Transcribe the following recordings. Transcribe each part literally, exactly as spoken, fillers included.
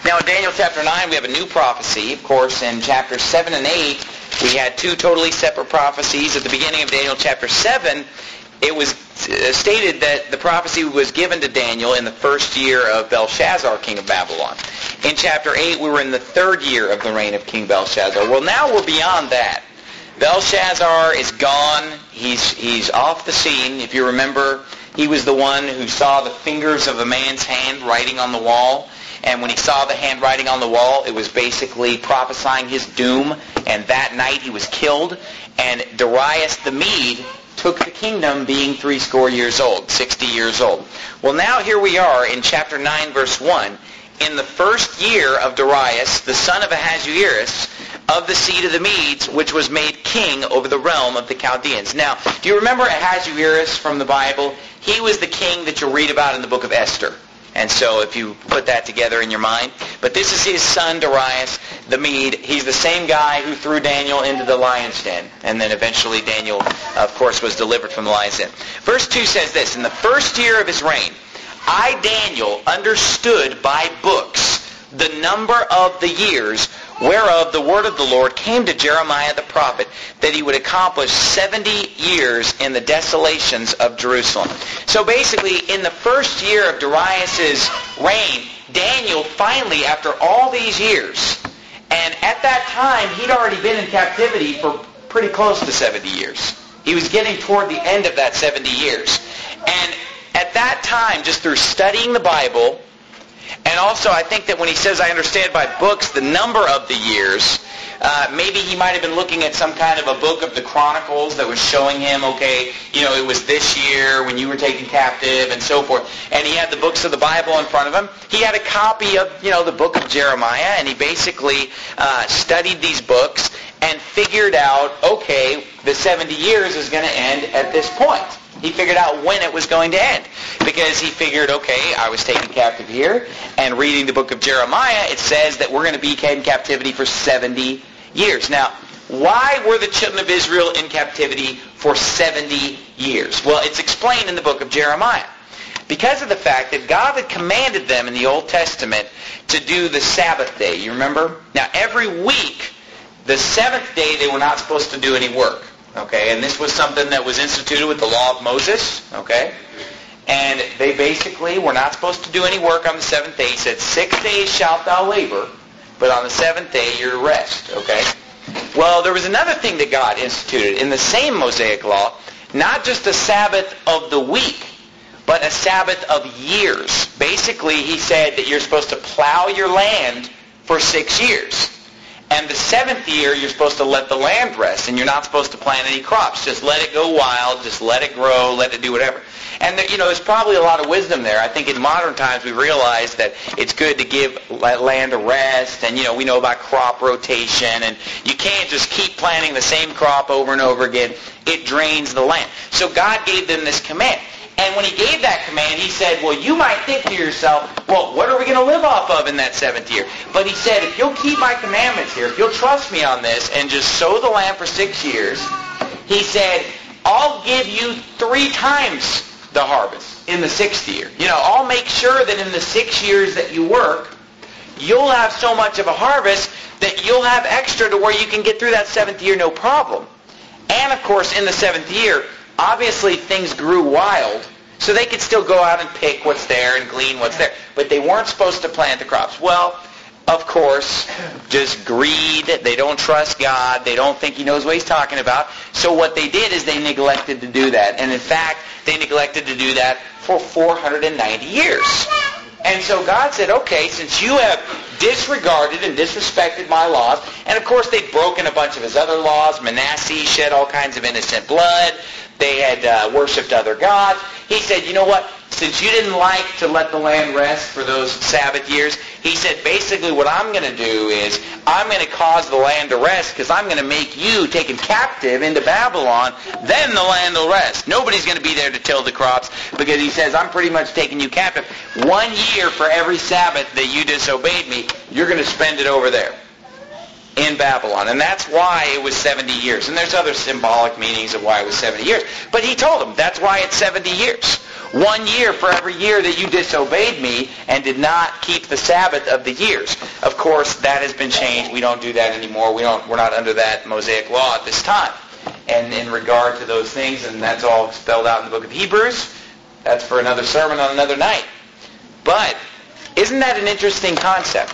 Now in Daniel chapter nine we have a new prophecy. Of course, in chapters seven and eight we had two totally separate prophecies. At the beginning of Daniel chapter seven, it was stated that the prophecy was given to Daniel in the first year of Belshazzar, king of Babylon. In chapter eight, we were in the third year of the reign of King Belshazzar. Well, now we're beyond that. Belshazzar is gone. He's, he's off the scene. If you remember, he was the one who saw the fingers of a man's hand writing on the wall. And when he saw the handwriting on the wall, it was basically prophesying his doom. And that night he was killed. And Darius the Mede took the kingdom being three score years old, sixty years old. Well, now here we are in chapter nine, verse one. In the first year of Darius, the son of Ahasuerus, of the seed of the Medes, which was made king over the realm of the Chaldeans. Now, do you remember Ahasuerus from the Bible? He was the king that you'll read about in the book of Esther. And so if you put that together in your mind. But this is his son, Darius the Mede. He's the same guy who threw Daniel into the lion's den. And then eventually Daniel, of course, was delivered from the lion's den. Verse two says this, in the first year of his reign, I, Daniel, understood by books the number of the years whereof the word of the Lord came to Jeremiah the prophet, that he would accomplish seventy years in the desolations of Jerusalem. So basically, in the first year of Darius's reign, Daniel finally, after all these years, and at that time, he'd already been in captivity for pretty close to seventy years. He was getting toward the end of that seventy years. And at that time, just through studying the Bible, and also I think that when he says, I understand by books the number of the years, uh, maybe he might have been looking at some kind of a book of the Chronicles that was showing him, okay, you know, it was this year when you were taken captive and so forth. And he had the books of the Bible in front of him. He had a copy of, you know, the book of Jeremiah, and he basically uh, studied these books and figured out, okay, the seventy years is going to end at this point. He figured out when it was going to end. Because he figured, okay, I was taken captive here, and reading the book of Jeremiah, it says that we're going to be in captivity for seventy years. Now, why were the children of Israel in captivity for seventy years? Well, it's explained in the book of Jeremiah. Because of the fact that God had commanded them in the Old Testament to do the Sabbath day. You remember? Now, every week, the seventh day, they were not supposed to do any work. Okay, and this was something that was instituted with the law of Moses, okay? And they basically were not supposed to do any work on the seventh day. He said, six days shalt thou labor, but on the seventh day you're to rest, okay? Well, there was another thing that God instituted in the same Mosaic law, not just a Sabbath of the week, but a Sabbath of years. Basically, he said that you're supposed to plow your land for six years. And the seventh year, you're supposed to let the land rest, and you're not supposed to plant any crops. Just let it go wild, just let it grow, let it do whatever. And, there, you know, there's probably a lot of wisdom there. I think in modern times we realize that it's good to give land a rest, and, you know, we know about crop rotation, and you can't just keep planting the same crop over and over again. It drains the land. So God gave them this command. And when he gave that command, he said, well, you might think to yourself, well, what are we going to live off of in that seventh year? But he said, if you'll keep my commandments here, if you'll trust me on this and just sow the land for six years, he said, I'll give you three times the harvest in the sixth year. You know, I'll make sure that in the six years that you work, you'll have so much of a harvest that you'll have extra to where you can get through that seventh year no problem. And, of course, in the seventh year, obviously things grew wild, so they could still go out and pick what's there and glean what's there. But they weren't supposed to plant the crops. Well, of course, just greed. They don't trust God. They don't think he knows what he's talking about. So what they did is they neglected to do that. And in fact, they neglected to do that for four hundred ninety years. And so God said, okay, since you have disregarded and disrespected my laws, and of course they'd broken a bunch of his other laws. Manasseh shed all kinds of innocent blood. They had uh, worshipped other gods. He said, you know what? Since you didn't like to let the land rest for those Sabbath years, he said, basically what I'm going to do is I'm going to cause the land to rest because I'm going to make you taken captive into Babylon. Then the land will rest. Nobody's going to be there to till the crops because he says, I'm pretty much taking you captive. One year for every Sabbath that you disobeyed me, you're going to spend it over there in Babylon. And that's why it was seventy years. And there's other symbolic meanings of why it was seventy years. But he told them that's why it's seventy years. One year for every year that you disobeyed me and did not keep the Sabbath of the years. Of course, that has been changed. We don't do that anymore. We don't, we're not under that Mosaic law at this time. And in regard to those things, and that's all spelled out in the book of Hebrews, that's for another sermon on another night. But isn't that an interesting concept?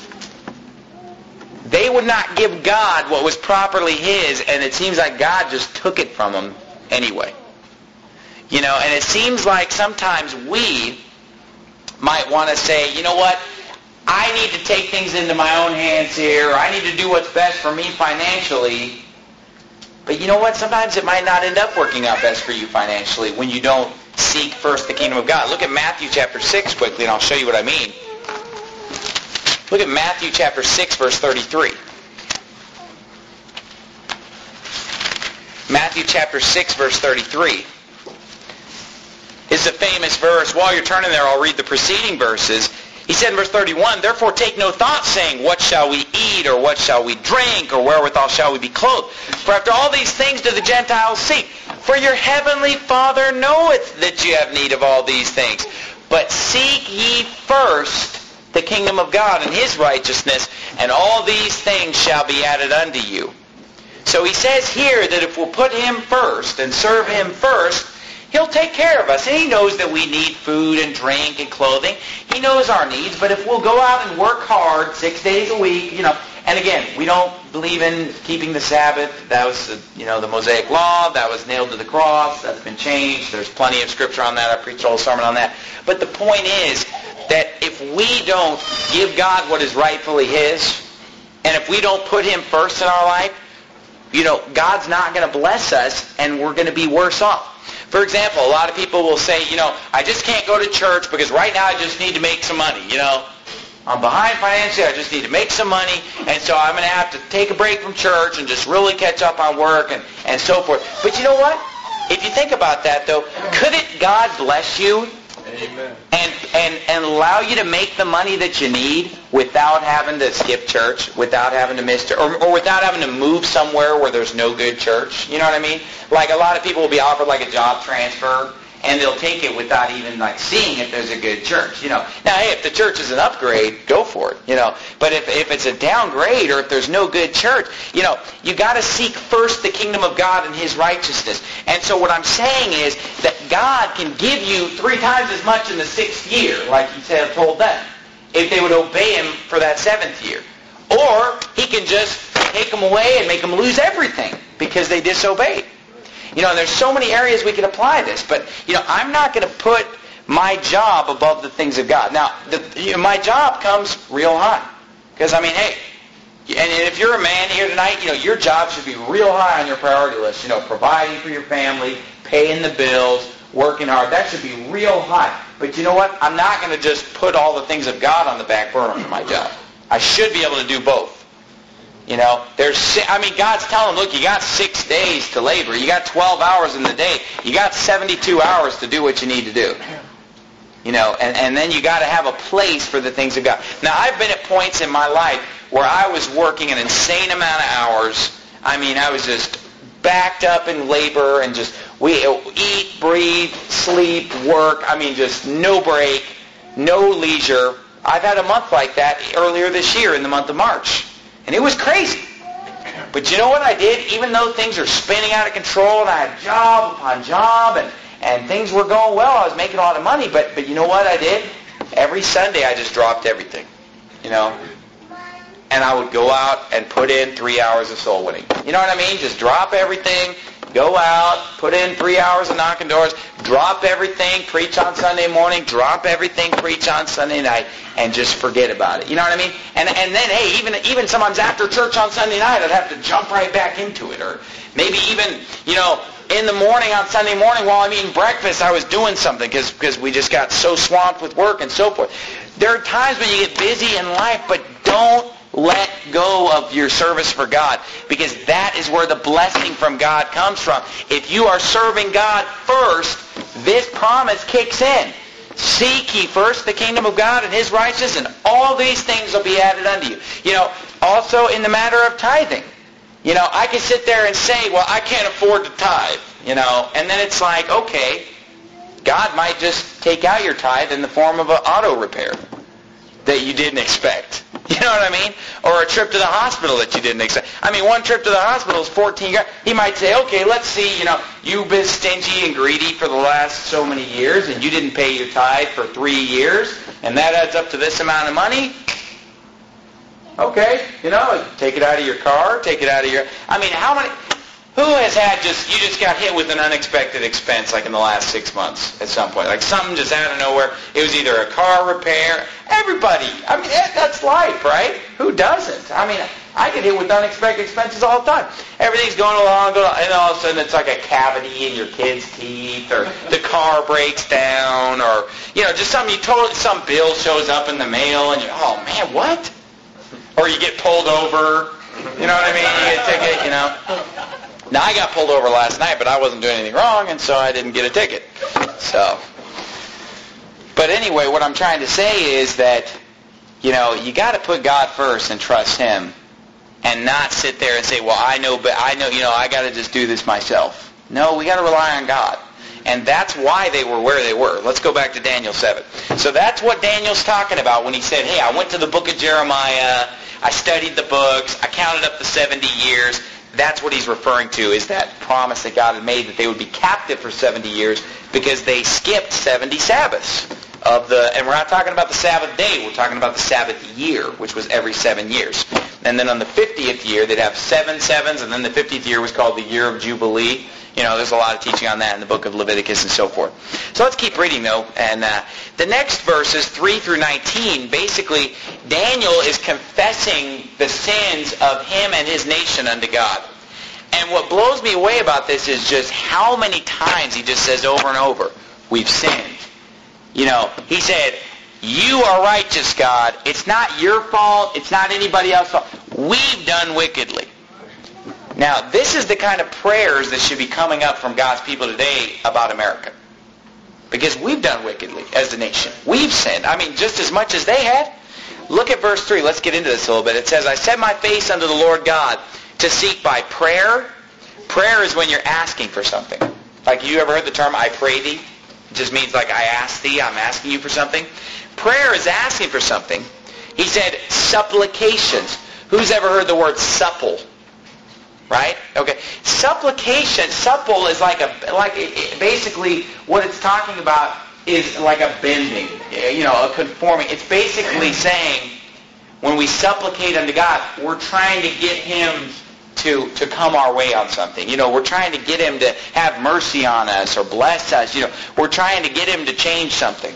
They would not give God what was properly His, and it seems like God just took it from them anyway. You know, and it seems like sometimes we might want to say, you know what, I need to take things into my own hands here, or I need to do what's best for me financially. But you know what, sometimes it might not end up working out best for you financially when you don't seek first the kingdom of God. Look at Matthew chapter six quickly, and I'll show you what I mean. Look at Matthew chapter six, verse thirty-three. Matthew chapter six, verse thirty-three. This is a famous verse. While you're turning there, I'll read the preceding verses. He said in verse thirty-one, "Therefore take no thought, saying, what shall we eat, or what shall we drink, or wherewithal shall we be clothed? For after all these things do the Gentiles seek. For your heavenly Father knoweth that you have need of all these things. But seek ye first the kingdom of God and His righteousness, and all these things shall be added unto you." So he says here that if we'll put Him first and serve Him first, He'll take care of us. And He knows that we need food and drink and clothing. He knows our needs. But if we'll go out and work hard six days a week, you know, and again, we don't believe in keeping the Sabbath. That was, the, you know, the Mosaic law. That was nailed to the cross. That's been changed. There's plenty of scripture on that. I preached a whole sermon on that. But the point is that if we don't give God what is rightfully His, and if we don't put Him first in our life, you know, God's not going to bless us, and we're going to be worse off. For example, a lot of people will say, you know, I just can't go to church because right now I just need to make some money, you know. I'm behind financially, I just need to make some money, and so I'm going to have to take a break from church and just really catch up on work and, and so forth. But you know what? If you think about that, though, couldn't God bless you? Amen. And, and, and allow you to make the money that you need without having to skip church, without having to miss church, or, or without having to move somewhere where there's no good church? You know what I mean? Like a lot of people will be offered like a job transfer, and they'll take it without even like seeing if there's a good church, you know. Now, hey, if the church is an upgrade, go for it, you know. But if, if it's a downgrade or if there's no good church, you know, you got to seek first the kingdom of God and His righteousness. And so what I'm saying is that God can give you three times as much in the sixth year, like He said, told them, if they would obey Him for that seventh year. Or He can just take them away and make them lose everything because they disobeyed. You know, there's so many areas we can apply this, but, you know, I'm not going to put my job above the things of God. Now, the, you know, my job comes real high. Because, I mean, hey, and if you're a man here tonight, you know, your job should be real high on your priority list. You know, providing for your family, paying the bills, working hard. That should be real high. But you know what? I'm not going to just put all the things of God on the back burner for my job. I should be able to do both. You know, there's, I mean, God's telling them, look, you got six days to labor. You got twelve hours in the day. You got seventy-two hours to do what you need to do. You know, and, and then you got to have a place for the things of God. Now, I've been at points in my life where I was working an insane amount of hours. I mean, I was just backed up in labor and just, we eat, breathe, sleep, work. I mean, just no break, no leisure. I've had a month like that earlier this year in the month of March. And it was crazy. But you know what I did? Even though things are spinning out of control and I had job upon job and, and things were going well, I was making a lot of money. But, but you know what I did? Every Sunday I just dropped everything. You know? And I would go out and put in three hours of soul winning. You know what I mean? Just drop everything, go out, put in three hours of knocking doors, drop everything, preach on Sunday morning, drop everything, preach on Sunday night, and just forget about it. You know what I mean? And and then, hey, even even sometimes after church on Sunday night, I'd have to jump right back into it. Or maybe even, you know, in the morning on Sunday morning while I'm eating breakfast, I was doing something because because we just got so swamped with work and so forth. There are times when you get busy in life, but don't let go of your service for God, because that is where the blessing from God comes from. If you are serving God first, this promise kicks in. Seek ye first the kingdom of God and His righteousness, and all these things will be added unto you. You know, also in the matter of tithing. You know, I can sit there and say, well, I can't afford to tithe, you know, and then it's like, okay, God might just take out your tithe in the form of an auto repair that you didn't expect. You know what I mean? Or a trip to the hospital that you didn't expect. I mean, one trip to the hospital is fourteen grand. He might say, okay, let's see, you know, you've been stingy and greedy for the last so many years, and you didn't pay your tithe for three years, and that adds up to this amount of money. Okay, you know, take it out of your car, take it out of your... I mean, how many... Who has had just, you just got hit with an unexpected expense like in the last six months at some point? Like something just out of nowhere. It was either a car repair. Everybody. I mean, that's life, right? Who doesn't? I mean, I get hit with unexpected expenses all the time. Everything's going along, going along, and all of a sudden it's like a cavity in your kid's teeth, or the car breaks down, or, you know, just something you totally, some bill shows up in the mail, and you, oh man, what? Or you get pulled over. You know what I mean? You get a ticket, you know. Now, I got pulled over last night, but I wasn't doing anything wrong, and so I didn't get a ticket. So, but anyway, what I'm trying to say is that, you know, you got to put God first and trust Him, and not sit there and say, well, I know, but I know, you know, I got to just do this myself. No, we got to rely on God. And that's why they were where they were. Let's go back to Daniel seven. So that's what Daniel's talking about when he said, hey, I went to the book of Jeremiah, I studied the books, I counted up the seventy years. That's what he's referring to, is that promise that God had made that they would be captive for seventy years because they skipped seventy Sabbaths. Of the, and we're not talking about the Sabbath day, we're talking about the Sabbath year, which was every seven years. And then on the fiftieth year, they'd have seven sevens, and then the fiftieth year was called the year of Jubilee. You know, there's a lot of teaching on that in the book of Leviticus and so forth. So let's keep reading, though. And uh, the next verses, three through nineteen, basically, Daniel is confessing the sins of him and his nation unto God. And what blows me away about this is just how many times he just says over and over, we've sinned. You know, he said, you are righteous, God. It's not your fault. It's not anybody else's fault. We've done wickedly. Now, this is the kind of prayers that should be coming up from God's people today about America. Because we've done wickedly as a nation. We've sinned. I mean, just as much as they had. Look at verse three. Let's get into this a little bit. It says, I set my face unto the Lord God to seek by prayer. Prayer is when you're asking for something. Like, you ever heard the term, I pray thee? It just means like, I ask thee, I'm asking you for something. Prayer is asking for something. He said, supplications. Who's ever heard the word supple? Right? Okay. Supplication, supple is like a, like it, it, basically what it's talking about is like a bending, you know, a conforming. It's basically saying when we supplicate unto God, we're trying to get Him to, to come our way on something. You know, we're trying to get Him to have mercy on us or bless us. You know, we're trying to get Him to change something.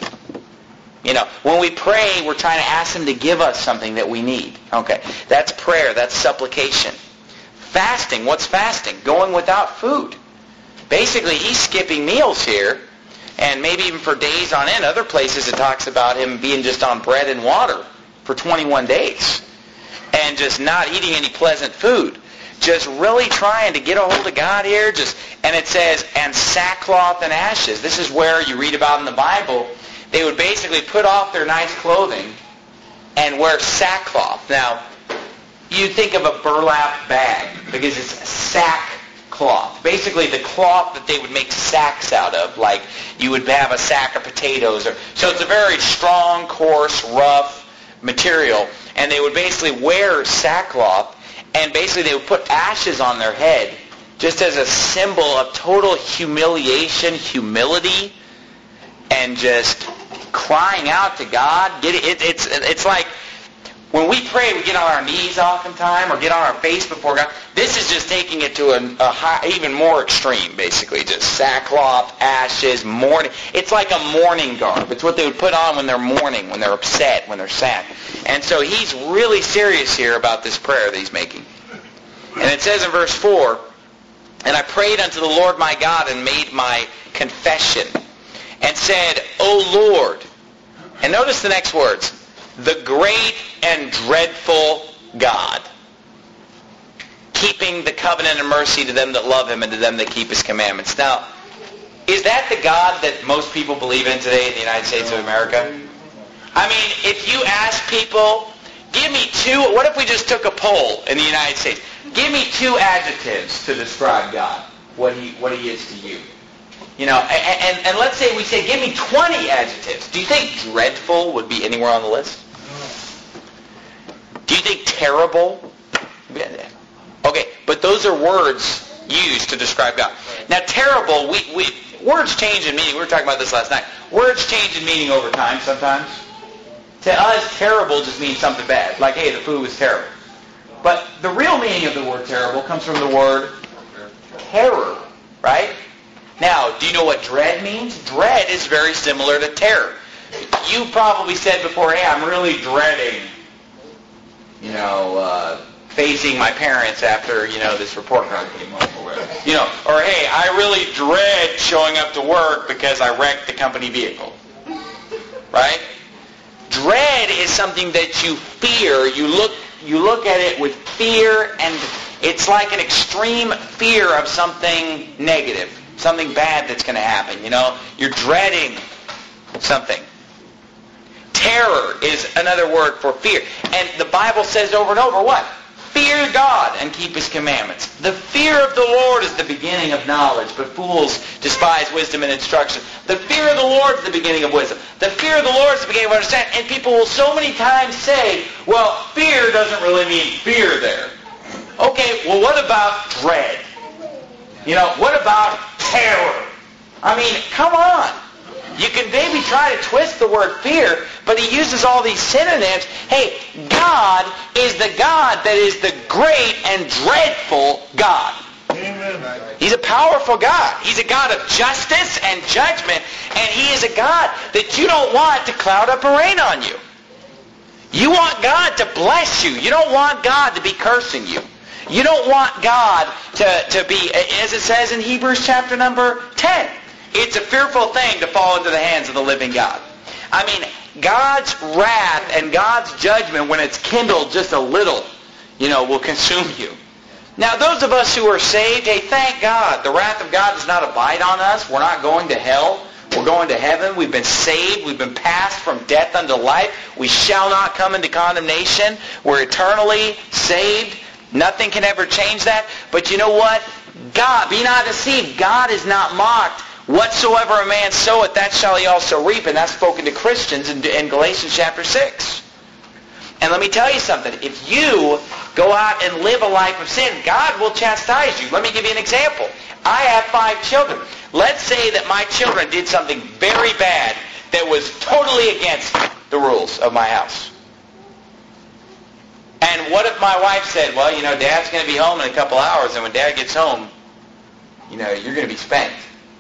You know, when we pray, we're trying to ask Him to give us something that we need. Okay. That's prayer. That's supplication. Fasting. What's fasting? Going without food. Basically, he's skipping meals here, and maybe even for days on end. Other places it talks about him being just on bread and water for twenty-one days and just not eating any pleasant food. Just really trying to get a hold of God here. Just and it says, and sackcloth and ashes. This is where you read about in the Bible, they would basically put off their nice clothing and wear sackcloth. Now, you think of a burlap bag because it's sackcloth. Basically, the cloth that they would make sacks out of, like you would have a sack of potatoes. Or, so it's a very strong, coarse, rough material. And they would basically wear sackcloth, and basically they would put ashes on their head just as a symbol of total humiliation, humility, and just crying out to God. Get it, it, it's, it's like... When we pray, we get on our knees oftentimes or get on our face before God. This is just taking it to a, a high, even more extreme, basically. Just sackcloth, ashes, mourning. It's like a mourning garb. It's what they would put on when they're mourning, when they're upset, when they're sad. And so he's really serious here about this prayer that he's making. And it says in verse four, and I prayed unto the Lord my God and made my confession and said, O Lord. And notice the next words. The great and dreadful God, keeping the covenant and mercy to them that love Him and to them that keep His commandments. Now, is that the God that most people believe in today in the United States of America? I mean, if you ask people, give me two, what if we just took a poll in the United States? Give me two adjectives to describe God, what He, what he is to you. You know, and, and, and let's say we say, give me twenty adjectives. Do you think dreadful would be anywhere on the list? Do you think terrible? Okay, but those are words used to describe God. Now, terrible, we, we words change in meaning. We were talking about this last night. Words change in meaning over time sometimes. To us, terrible just means something bad. Like, hey, the food was terrible. But the real meaning of the word terrible comes from the word terror, right? Now, do you know what dread means? Dread is very similar to terror. You probably said before, hey, I'm really dreading, you know, uh, facing my parents after, you know, this report card came up or whatever. You know, or hey, I really dread showing up to work because I wrecked the company vehicle. Right? Dread is something that you fear. You look you look at it with fear, and it's like an extreme fear of something negative, something bad that's going to happen. You know, you're dreading something. Terror is another word for fear. And the Bible says over and over what? Fear God and keep His commandments. The fear of the Lord is the beginning of knowledge, but fools despise wisdom and instruction. The fear of the Lord is the beginning of wisdom. The fear of the Lord is the beginning of understanding. And people will so many times say, well, fear doesn't really mean fear there. Okay, well, what about dread? You know, what about terror? I mean, come on. You can maybe try to twist the word fear, but he uses all these synonyms. Hey, God is the God that is the great and dreadful God. Amen. He's a powerful God. He's a God of justice and judgment, and He is a God that you don't want to cloud up and rain on you. You want God to bless you. You don't want God to be cursing you. You don't want God to, to be, as it says in Hebrews chapter number ten, it's a fearful thing to fall into the hands of the living God. I mean, God's wrath and God's judgment, when it's kindled just a little, you know, will consume you. Now, those of us who are saved, hey, thank God. The wrath of God does not abide on us. We're not going to hell. We're going to heaven. We've been saved. We've been passed from death unto life. We shall not come into condemnation. We're eternally saved. Nothing can ever change that. But you know what? God, be not deceived. God is not mocked. Whatsoever a man soweth, that shall he also reap. And that's spoken to Christians in, in Galatians chapter six. And let me tell you something. If you go out and live a life of sin, God will chastise you. Let me give you an example. I have five children. Let's say that my children did something very bad that was totally against the rules of my house. And what if my wife said, well, you know, Dad's going to be home in a couple hours, and when Dad gets home, you know, you're going to be spanked.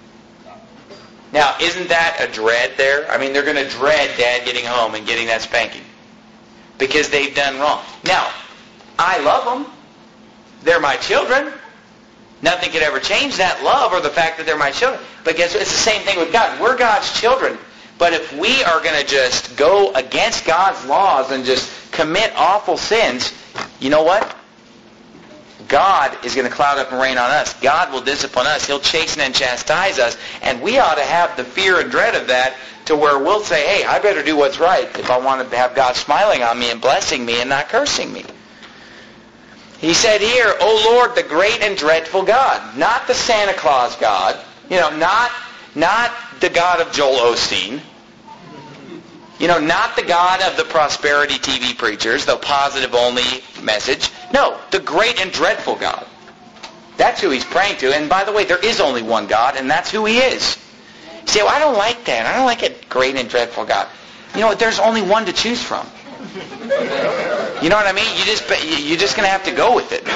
Now, isn't that a dread there? I mean, they're going to dread Dad getting home and getting that spanking because they've done wrong. Now, I love them. They're my children. Nothing could ever change that love or the fact that they're my children. But guess what? It's the same thing with God. We're God's children. But if we are going to just go against God's laws and just commit awful sins, you know what? God is going to cloud up and rain on us. God will discipline us. He'll chasten and chastise us. And we ought to have the fear and dread of that to where we'll say, hey, I better do what's right if I want to have God smiling on me and blessing me and not cursing me. He said here, O Lord, the great and dreadful God. Not the Santa Claus God. You know, not, not the God of Joel Osteen. You know, not the God of the prosperity T V preachers, the positive-only message. No, the great and dreadful God. That's who he's praying to. And by the way, there is only one God, and that's who he is. You say, well, I don't like that. I don't like it, great and dreadful God. You know what? There's only one to choose from. You know what I mean? You just, you're just going to have to go with it.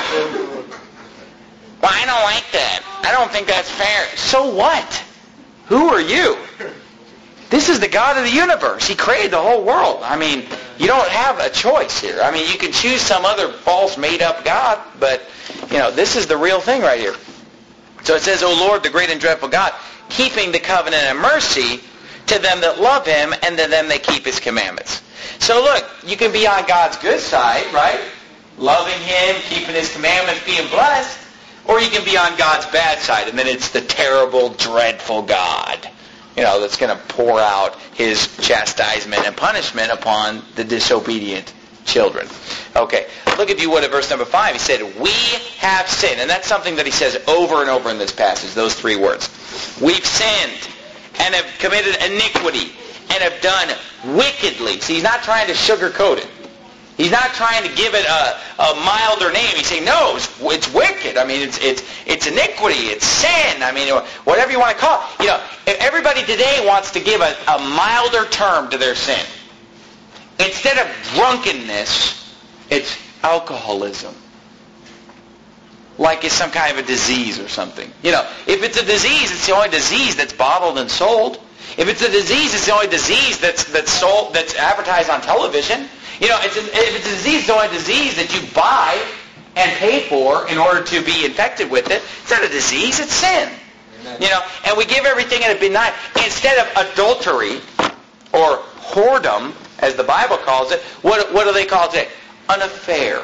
Well, I don't like that. I don't think that's fair. So what? Who are you? This is the God of the universe. He created the whole world. I mean, you don't have a choice here. I mean, you can choose some other false made-up God, but, you know, this is the real thing right here. So it says, O Lord, the great and dreadful God, keeping the covenant and mercy to them that love him and to them that keep his commandments. So look, you can be on God's good side, right? Loving him, keeping his commandments, being blessed. Or you can be on God's bad side, and then it's the terrible, dreadful God, you know, that's going to pour out his chastisement and punishment upon the disobedient children. Okay, look if you would at verse number five. He said, we have sinned. And that's something that he says over and over in this passage, those three words. we've sinned and have committed iniquity and have done wickedly. See, he's not trying to sugarcoat it. He's not trying to give it a, a milder name. He's saying, no, it's, it's wicked. I mean, it's it's it's iniquity. It's sin. I mean, whatever you want to call it. You know, everybody today wants to give a, a milder term to their sin. Instead of drunkenness, it's alcoholism. Like it's some kind of a disease or something. You know, if it's a disease, it's the only disease that's bottled and sold. If it's a disease, it's the only disease that's that's sold, that's advertised on television. You know, it's a, if it's a disease, it's the only disease that you buy and pay for in order to be infected with it. It's not a disease, it's sin. Amen. You know, and we give everything in a benign, instead of adultery or whoredom, as the Bible calls it, what what do they call it? An affair.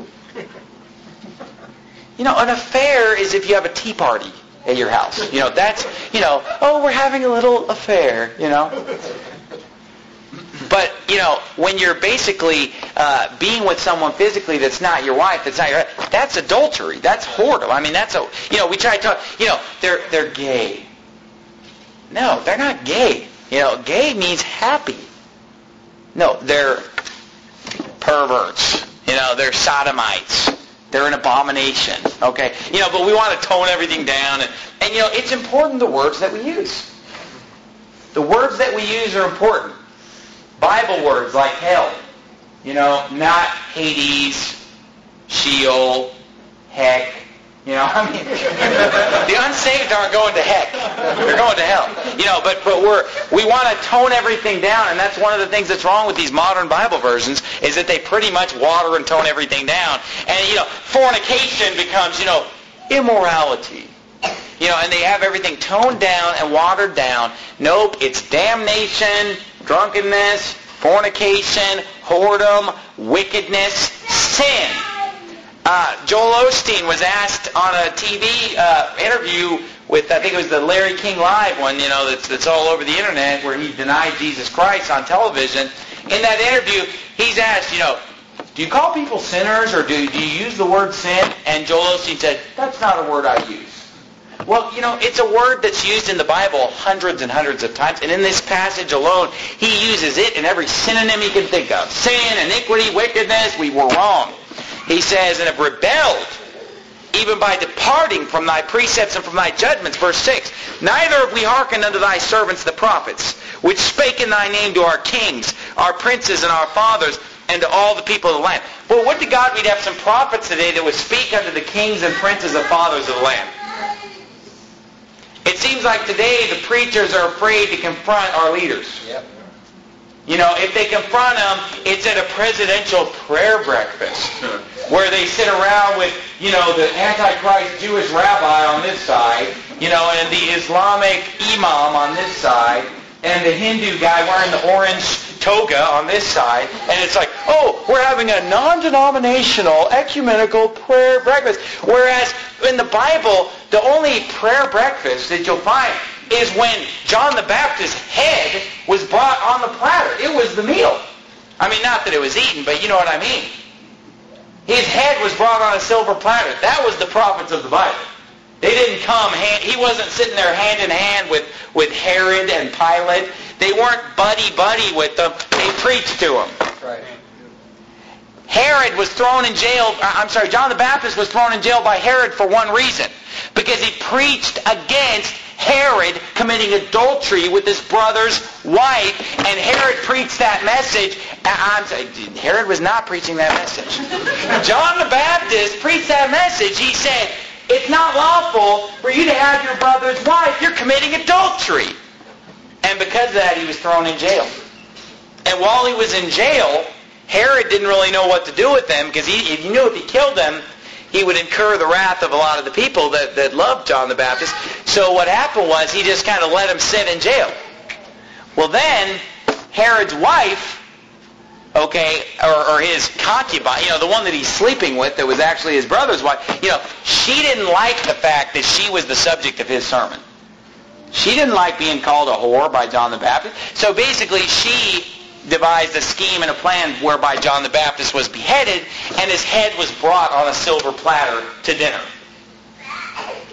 You know, an affair is if you have a tea party at your house. You know, that's, you know, oh, we're having a little affair, you know. But, you know, when you're basically uh, being with someone physically that's not your wife, that's not your, that's adultery. That's whoredom. I mean, that's a, you know, we try to talk, you know, they're they're gay. No, they're not gay. You know, gay means happy. No, they're perverts. You know, they're sodomites. They're an abomination. Okay? You know, but we want to tone everything down. And, and, you know, it's important the words that we use. The words that we use are important. Bible words like hell. You know, not Hades, Sheol, heck. You know, I mean, the unsaved aren't going to heck. They're going to hell. You know, but, but we're, we want to tone everything down, and that's one of the things that's wrong with these modern Bible versions, is that they pretty much water and tone everything down. And, you know, fornication becomes, you know, immorality. You know, and they have everything toned down and watered down. Nope, it's damnation, drunkenness, fornication, whoredom, wickedness, sin. Uh, Joel Osteen was asked on a T V uh, interview with, I think it was the Larry King Live one, you know, that's, that's all over the internet, where he denied Jesus Christ on television. In that interview, he's asked, you know, do you call people sinners, or do, do you use the word sin? And Joel Osteen said, that's not a word I use. Well, you know, it's a word that's used in the Bible hundreds and hundreds of times, and in this passage alone, he uses it in every synonym he can think of. Sin, iniquity, wickedness, we were wrong. He says, and have rebelled, even by departing from thy precepts and from thy judgments. Verse six, neither have we hearkened unto thy servants the prophets, which spake in thy name to our kings, our princes, and our fathers, and to all the people of the land. Well, would to God we'd have some prophets today that would speak unto the kings and princes and fathers of the land. It seems like today the preachers are afraid to confront our leaders. Yep. You know, if they confront them, it's at a presidential prayer breakfast where they sit around with, you know, the Antichrist Jewish rabbi on this side, you know, and the Islamic imam on this side, and the Hindu guy wearing the orange toga on this side, and it's like, oh, we're having a non-denominational ecumenical prayer breakfast. Whereas in the Bible, the only prayer breakfast that you'll find is when John the Baptist's head was brought on the platter. It was the meal. I mean, not that it was eaten, but you know what I mean. His head was brought on a silver platter. That was the prophets of the Bible. They didn't come, hand, he wasn't sitting there hand in hand with, with Herod and Pilate. They weren't buddy-buddy with them. They preached to them. Right. Herod was thrown in jail, I'm sorry, John the Baptist was thrown in jail by Herod for one reason. Because he preached against Herod committing adultery with his brother's wife, and Herod preached that message. I'm sorry, Herod was not preaching that message. John the Baptist preached that message. He said, it's not lawful for you to have your brother's wife. You're committing adultery. And because of that, he was thrown in jail. And while he was in jail, Herod didn't really know what to do with them, because he, he knew if he killed them, he would incur the wrath of a lot of the people that, that loved John the Baptist. So what happened was he just kind of let him sit in jail. Well, then Herod's wife, okay, or, or his concubine, you know, the one that he's sleeping with that was actually his brother's wife, you know, she didn't like the fact that she was the subject of his sermon. She didn't like being called a whore by John the Baptist. So basically she devised a scheme and a plan whereby John the Baptist was beheaded and his head was brought on a silver platter to dinner.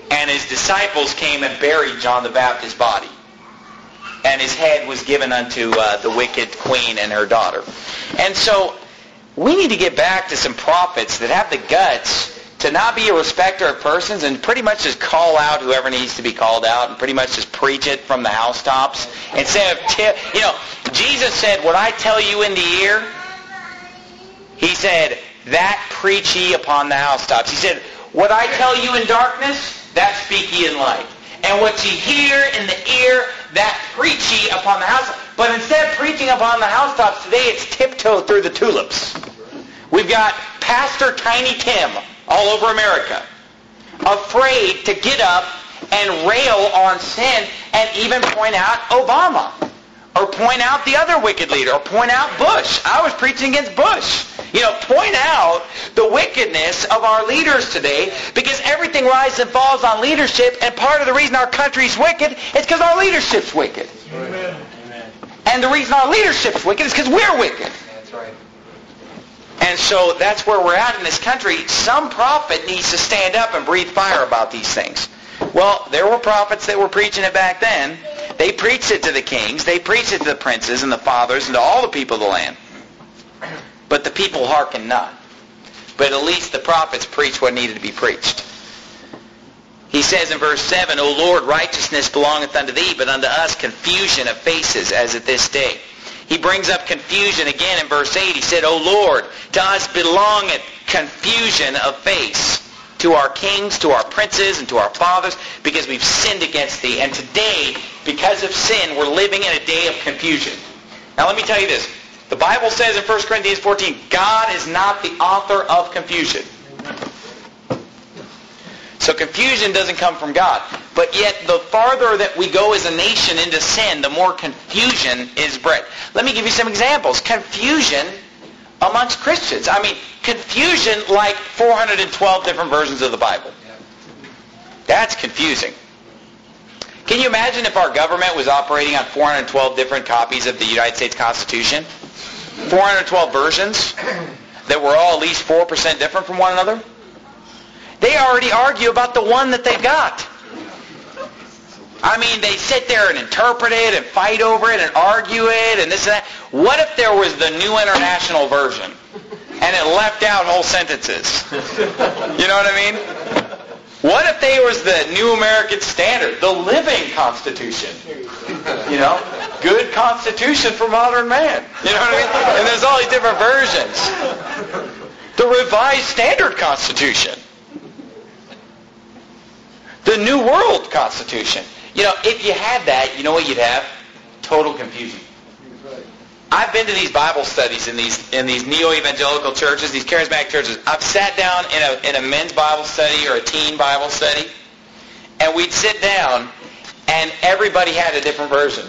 And his disciples came and buried John the Baptist's body. And his head was given unto uh, the wicked queen and her daughter. And so we need to get back to some prophets that have the guts to not be a respecter of persons and pretty much just call out whoever needs to be called out and pretty much just preach it from the housetops. Instead of, t- you know, Jesus said, what I tell you in the ear, he said, that preach ye upon the housetops. He said, what I tell you in darkness, that speak ye in light. And what ye hear in the ear, that preach ye upon the house. But instead of preaching upon the housetops today, it's tiptoe through the tulips. We've got Pastor Tiny Tim all over America, afraid to get up and rail on sin and even point out Obama, or point out the other wicked leader, or point out Bush. I was preaching against Bush. You know, point out the wickedness of our leaders today, because everything rises and falls on leadership, and part of the reason our country's wicked is because our leadership's wicked. Amen. And the reason our leadership's wicked is because we're wicked. That's right. And so that's where we're at in this country. Some prophet needs to stand up and breathe fire about these things. Well, there were prophets that were preaching it back then. They preached it to the kings. They preached it to the princes and the fathers and to all the people of the land. But the people hearkened not. But at least the prophets preached what needed to be preached. He says in verse seven, O Lord, righteousness belongeth unto thee, but unto us confusion of faces, as at this day. He brings up confusion again in verse eight. He said, O Lord, to us belongeth confusion of face, to our kings, to our princes, and to our fathers, because we've sinned against thee. And today, because of sin, we're living in a day of confusion. Now let me tell you this. The Bible says in First Corinthians fourteen, God is not the author of confusion. So confusion doesn't come from God. But yet, the farther that we go as a nation into sin, the more confusion is bred. Let me give you some examples. Confusion amongst Christians. I mean, confusion like four hundred twelve different versions of the Bible. That's confusing. Can you imagine if our government was operating on four hundred twelve different copies of the United States Constitution? four hundred twelve versions that were all at least four percent different from one another? They already argue about the one that they've got. I mean, they sit there and interpret it and fight over it and argue it and this and that. What if there was the New International Version and it left out whole sentences? You know what I mean? What if there was the New American Standard, the Living Constitution? You know? Good Constitution for modern man. You know what I mean? And there's all these different versions. The Revised Standard Constitution. The New World Constitution. You know, if you had that, you know what you'd have? Total confusion. I've been to these Bible studies in these in these neo-evangelical churches, these charismatic churches. I've sat down in a in a men's Bible study or a teen Bible study, and we'd sit down, and everybody had a different version.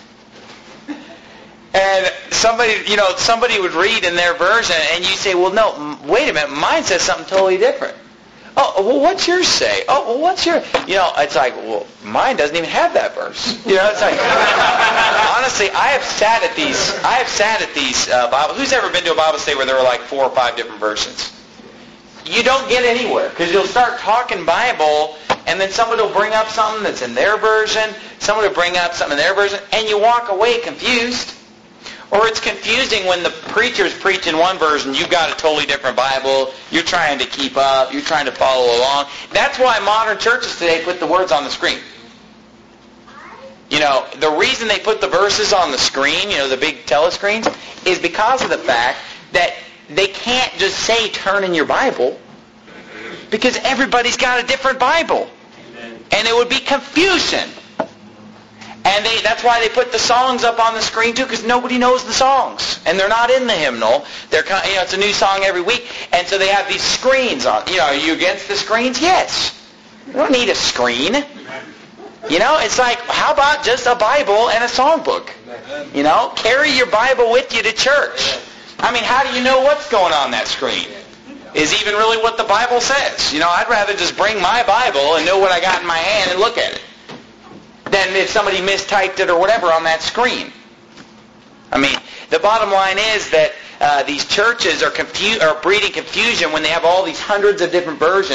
And somebody, you know, somebody would read in their version, and you say, well, no, wait a minute, mine says something totally different. Oh, well, what's yours say? Oh, well, what's your... You know, it's like, well, mine doesn't even have that verse. You know, it's like... Honestly, I have sat at these... I have sat at these uh, Bible... Who's ever been to a Bible study where there were like four or five different versions? You don't get anywhere, because you'll start talking Bible, and then somebody will bring up something that's in their version, somebody will bring up something in their version, and you walk away confused. Or it's confusing when the preacher's preaching one version, you've got a totally different Bible, you're trying to keep up, you're trying to follow along. That's why modern churches today put the words on the screen. You know, the reason they put the verses on the screen, you know, the big telescreens, is because of the fact that they can't just say, turn in your Bible, because everybody's got a different Bible. And it would be confusion. And they, that's why they put the songs up on the screen too, because nobody knows the songs, and they're not in the hymnal. They're, you know, it's a new song every week, and so they have these screens on. You know, are you against the screens? Yes. You don't need a screen. You know, it's like, how about just a Bible and a songbook? You know, carry your Bible with you to church. I mean, how do you know what's going on that screen? Is even really what the Bible says? You know, I'd rather just bring my Bible and know what I got in my hand and look at it, than if somebody mistyped it or whatever on that screen. I mean, the bottom line is that uh, these churches are, confu- are breeding confusion when they have all these hundreds of different versions,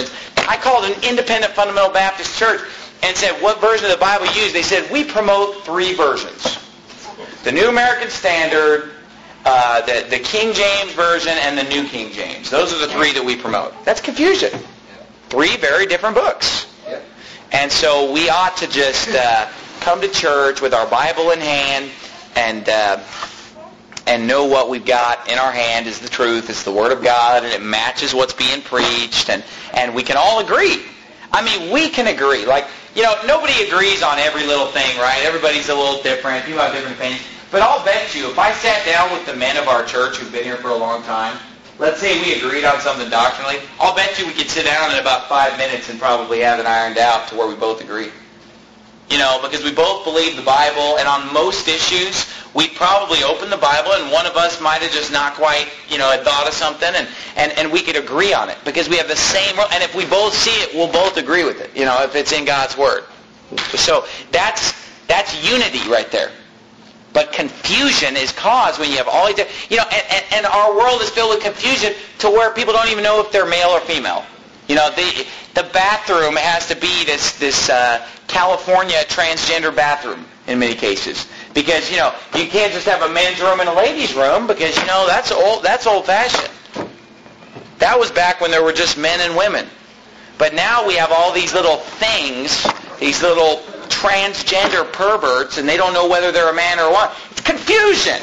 I called an independent fundamental Baptist church and said, what version of the Bible you use? They said, we promote three versions. The New American Standard, uh, the, the King James Version, and the New King James. Those are the three that we promote. That's confusion. Three very different books. And so we ought to just uh, come to church with our Bible in hand and uh, and know what we've got in our hand is the truth. It's the Word of God, and it matches what's being preached, and, and we can all agree. I mean, we can agree. Like, you know, nobody agrees on every little thing, right? Everybody's a little different. People have different opinions. But I'll bet you, if I sat down with the men of our church who've been here for a long time, let's say we agreed on something doctrinally, I'll bet you we could sit down in about five minutes and probably have it ironed out to where we both agree. You know, because we both believe the Bible, and on most issues, we probably open the Bible, and one of us might have just not quite, you know, had thought of something, and, and, and we could agree on it, because we have the same, and if we both see it, we'll both agree with it, you know, if it's in God's Word. So that's that's unity right there. But confusion is caused when you have all these, you know, and, and, and our world is filled with confusion to where people don't even know if they're male or female. You know, the the bathroom has to be this this uh, California transgender bathroom in many cases, because you know you can't just have a men's room and a ladies' room, because you know that's old that's old-fashioned. That was back when there were just men and women. But now we have all these little things, these little transgender perverts, and they don't know whether they're a man or a woman. It's confusion.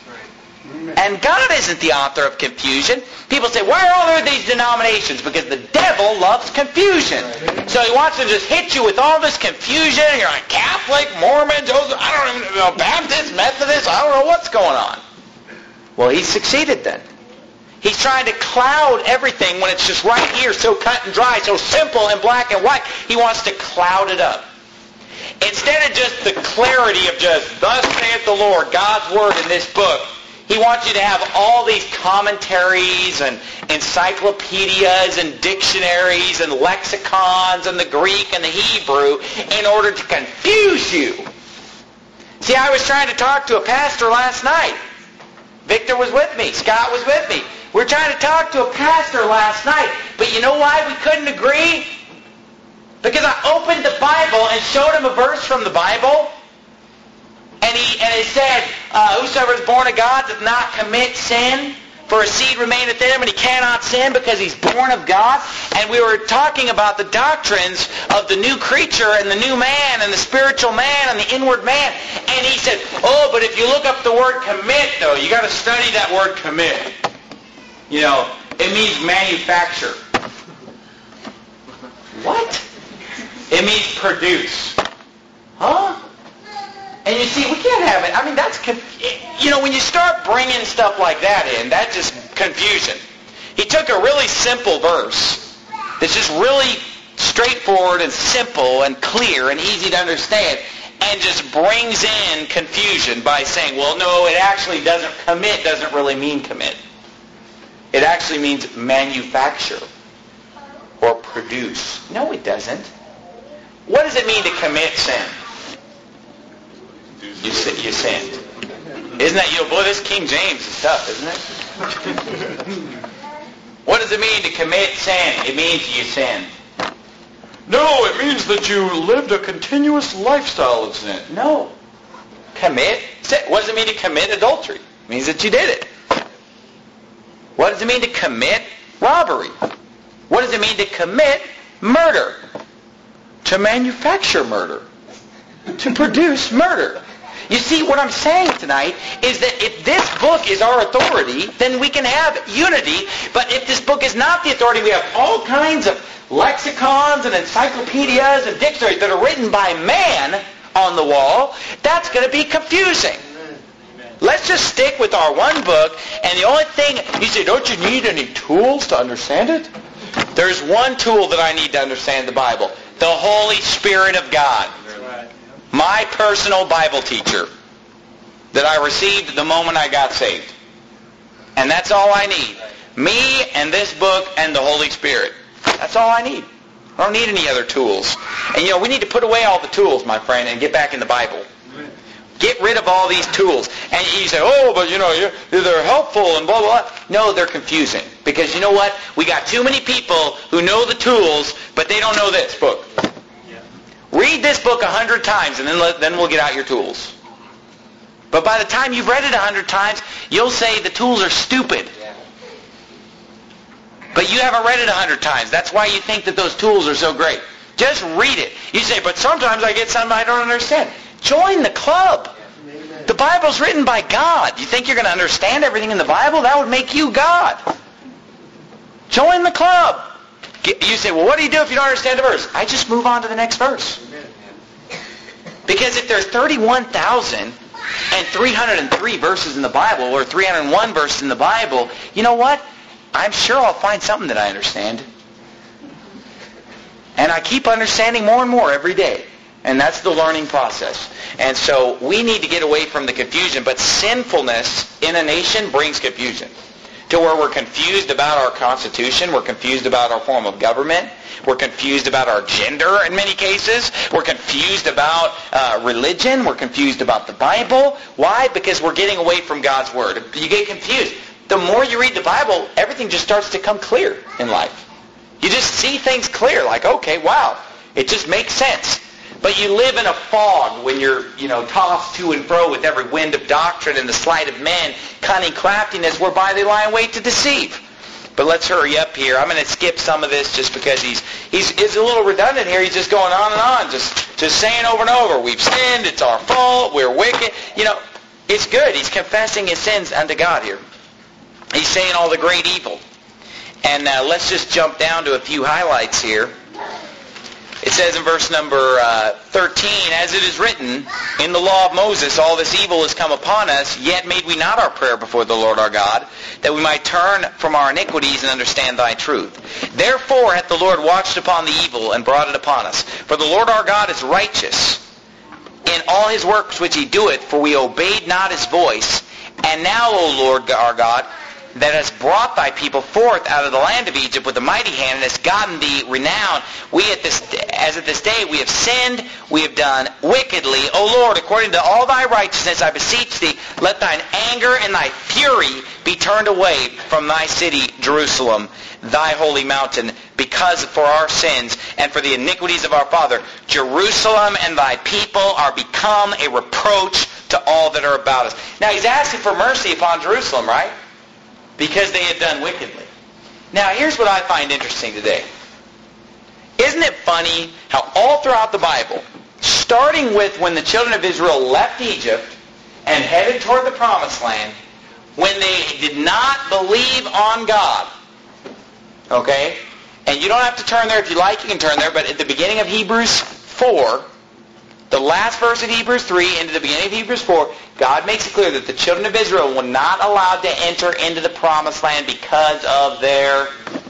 And God isn't the author of confusion. People say, why are all there these denominations? Because the devil loves confusion. So he wants to just hit you with all this confusion, and you're like, Catholic, Mormon, Joseph, I don't even know, Baptist, Methodist, I don't know what's going on. Well, he's succeeded then. He's trying to cloud everything when it's just right here, so cut and dry, so simple and black and white. He wants to cloud it up. Instead of just the clarity of just, thus saith the Lord, God's Word in this book, he wants you to have all these commentaries and encyclopedias and dictionaries and lexicons and the Greek and the Hebrew in order to confuse you. See, I was trying to talk to a pastor last night. Victor was with me. Scott was with me. We were trying to talk to a pastor last night. But you know why we couldn't agree? Because I opened the Bible and showed him a verse from the Bible. And he and it said, uh, whosoever is born of God doth not commit sin, for a seed remaineth in him, and he cannot sin because he's born of God. And we were talking about the doctrines of the new creature and the new man and the spiritual man and the inward man. And he said, oh, but if you look up the word commit, though, you got to study that word commit. You know, it means manufacture. What? It means produce. Huh? And you see, we can't have it. I mean, that's, you know, when you start bringing stuff like that in, that's just confusion. He took a really simple verse that's just really straightforward and simple and clear and easy to understand, and just brings in confusion by saying, well, no, it actually doesn't, commit doesn't really mean commit. It actually means manufacture or produce. No, it doesn't. What does it mean to commit sin? You, you sinned. Isn't that, you know, boy, this King James is tough, isn't it? What does it mean to commit sin? It means you sinned. No, it means that you lived a continuous lifestyle of sin. No. Commit sin. What does it mean to commit adultery? It means that you did it. What does it mean to commit robbery? What does it mean to commit murder? To manufacture murder. To produce murder. You see, what I'm saying tonight is that if this book is our authority, then we can have unity. But if this book is not the authority, we have all kinds of lexicons and encyclopedias and dictionaries that are written by man on the wall. That's going to be confusing. Let's just stick with our one book, and the only thing, you say, don't you need any tools to understand it? There's one tool that I need to understand the Bible. The Holy Spirit of God. My personal Bible teacher that I received the moment I got saved. And that's all I need. Me and this book and the Holy Spirit. That's all I need. I don't need any other tools. And you know, we need to put away all the tools, my friend, and get back in the Bible. Get rid of all these tools. And you say, oh, but you know, you're, they're helpful and blah, blah, blah. No, they're confusing. Because you know what? We got too many people who know the tools, but they don't know this book. Yeah. Read this book a hundred times, and then, let, then we'll get out your tools. But by the time you've read it a hundred times, you'll say the tools are stupid. Yeah. But you haven't read it a hundred times. That's why you think that those tools are so great. Just read it. You say, but sometimes I get something I don't understand. Join the club. The Bible's written by God. You think you're going to understand everything in the Bible? That would make you God. Join the club. You say, well, what do you do if you don't understand a verse? I just move on to the next verse. Because if there's thirty-one thousand three hundred three verses in the Bible, or three hundred one verses in the Bible, you know what? I'm sure I'll find something that I understand. And I keep understanding more and more every day. And that's the learning process. And so we need to get away from the confusion. But sinfulness in a nation brings confusion. To where we're confused about our Constitution. We're confused about our form of government. We're confused about our gender in many cases. We're confused about uh, religion. We're confused about the Bible. Why? Because we're getting away from God's Word. You get confused. The more you read the Bible, everything just starts to come clear in life. You just see things clear. Like, okay, wow. It just makes sense. But you live in a fog when you're, you know, tossed to and fro with every wind of doctrine and the sleight of men, cunning craftiness, whereby they lie in wait to deceive. But let's hurry up here. I'm going to skip some of this just because he's he's, he's a little redundant here. He's just going on and on, just, just saying over and over, we've sinned, it's our fault, we're wicked. You know, it's good. He's confessing his sins unto God here. He's saying all the great evil. And uh, let's just jump down to a few highlights here. It says in verse number uh, thirteen, as it is written, in the law of Moses, all this evil has come upon us, yet made we not our prayer before the Lord our God, that we might turn from our iniquities and understand thy truth. Therefore hath the Lord watched upon the evil and brought it upon us. For the Lord our God is righteous in all his works which he doeth, for we obeyed not his voice. And now, O Lord our God, that hast brought thy people forth out of the land of Egypt with a mighty hand, and hast gotten thee renown. We at this, as at this day, we have sinned, we have done wickedly. O Lord, according to all thy righteousness, I beseech thee, let thine anger and thy fury be turned away from thy city, Jerusalem, thy holy mountain, because for our sins and for the iniquities of our father, Jerusalem and thy people are become a reproach to all that are about us. Now he's asking for mercy upon Jerusalem, right? Because they had done wickedly. Now, here's what I find interesting today. Isn't it funny how all throughout the Bible, starting with when the children of Israel left Egypt and headed toward the Promised Land, when they did not believe on God, okay? And you don't have to turn there if you like, you can turn there, but at the beginning of Hebrews four, the last verse of Hebrews three into the beginning of Hebrews four, God makes it clear that the children of Israel were not allowed to enter into the Promised Land because of their